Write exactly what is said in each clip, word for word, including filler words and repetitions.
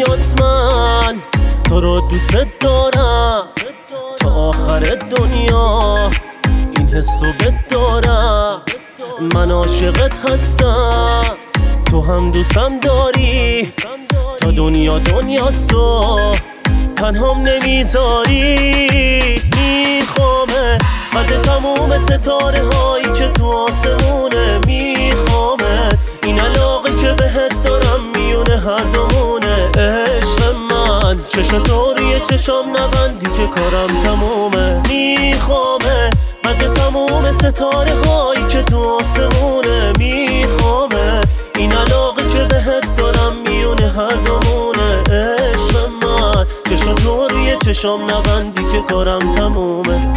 دنیاست، من تو رو دوست دارم تا آخر دنیا، این حسو بهت دارم، من عاشقت هستم، تو هم دوستم داری، تا دنیا دنیاست و تنهام نمیذاری. میخوامه قد تموم ستاره هایی که تو آسمونه، میخوامه این علاقه که بهت دارم میونه هر دومونه. عشق من چشاتو روی چشام نبندی که کارم تمومه، میخوامه قد تموم ستاره هایی که تو آسمونه، میخوامه این علاقه که بهت دارم میونه هر دومونه. عشق من چشاتو روی چشام نبندی که کارم تمومه.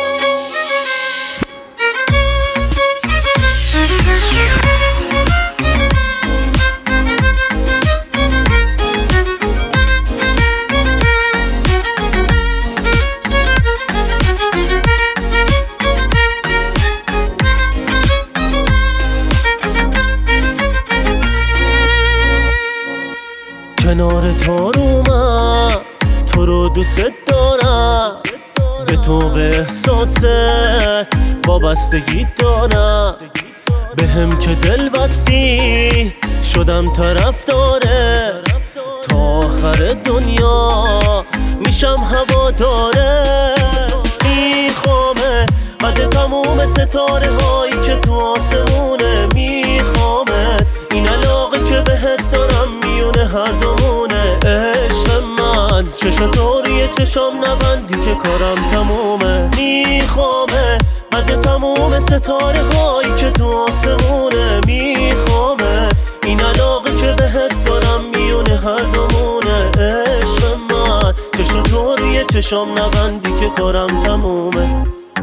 کنار تو رو من تو رو دوست دارم، به تو به احساست وابستگی دارم، به هم که دل بستی شدم طرفداره، تا آخر دنیا میشم هواداره. میخوامه قد تموم ستاره هایی که تو آسمونه، میخوامه این علاقه که بهت دارم میونه هر دومونه. عشق من چشاتو روی چشام نبندی که کارم تمومه، میخوامه قد تموم ستاره هایی که تو آسمونه، میخوامه این علاقه که بهت دارم میونه هر دومونه. عشق من چشاتو روی چشام نبندی که کارم تمومه.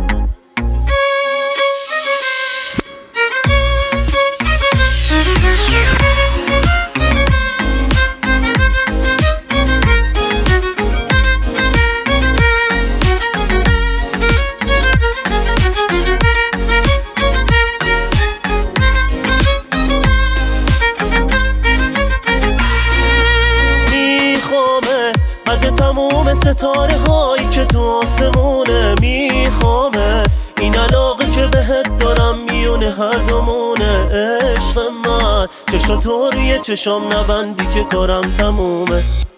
قد تموم ستاره هایی که تو آسمونه، میخوامه این علاقه که بهت دارم میونه هر دومونه. عشق من چشاتو روی چشام نبندی که کارم تمومه.